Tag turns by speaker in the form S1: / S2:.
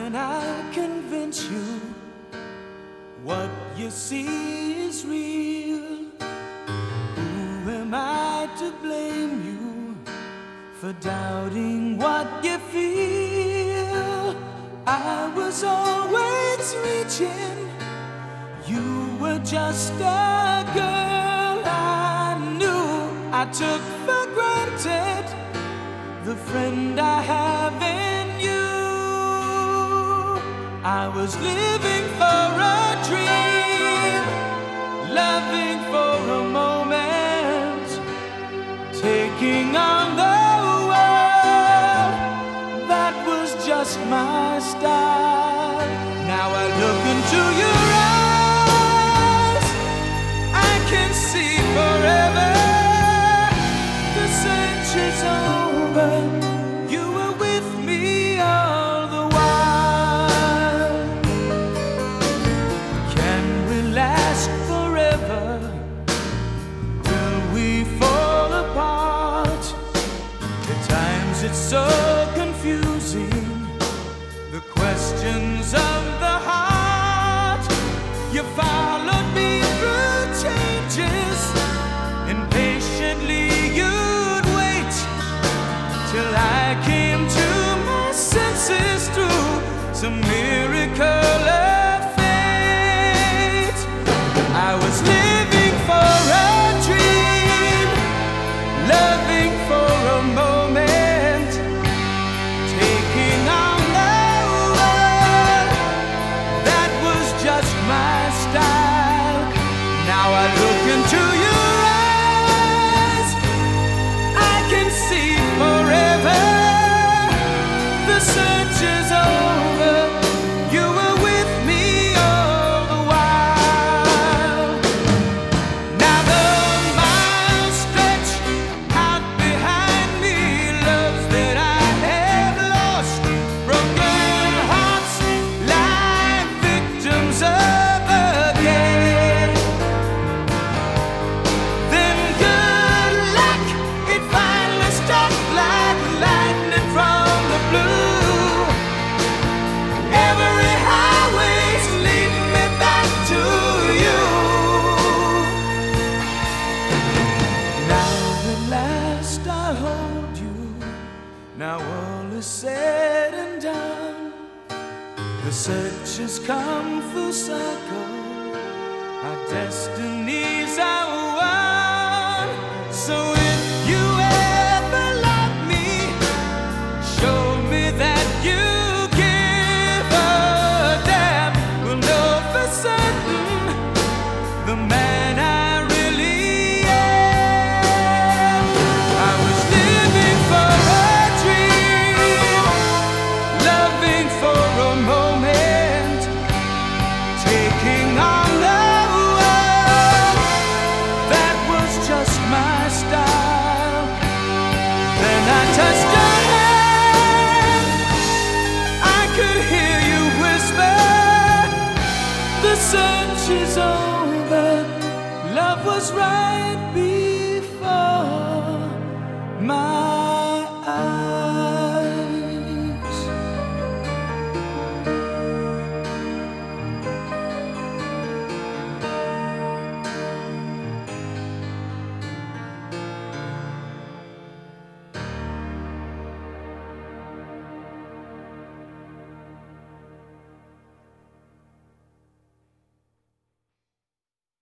S1: can I convince you what you see is real? Who am I to blame you for doubting what you feel? I was always reaching, you were just a girl I knew. I took for granted the friend I have in you. I was living for a dream, loving for a moment, taking on the world. That was just my style. Now I look into your eyes, I can see forever. The search is over, you were with me all the while. Can we last forever? Will we fall apart? At times it's so confusing, the questions of the heart. You followed me through changes, and patiently you'd wait till I came to my senses through some miracle of fate. I was living for a dream, loving for a moment, taking on the world. That was just my style. Now I look into your eyes, I can see forever. The search is over, you were with me all the while. Now the miles stretch out behind me, loves that I have lost, broken hearts lie victims of again. Then good luck, it finally struck like lightning from the blue. Every highway's leading me back to you. Now at last I hold you. Now all is said and done. The search has come full circle, our destinies are one. So if you ever love me, show me that you give a damn. We'll know for certain the man I really am. I was living for a dream, loving for a moment, taking on the world. That was just my style. Then I touched your hand, I could hear you whisper, the search is over, love was right before my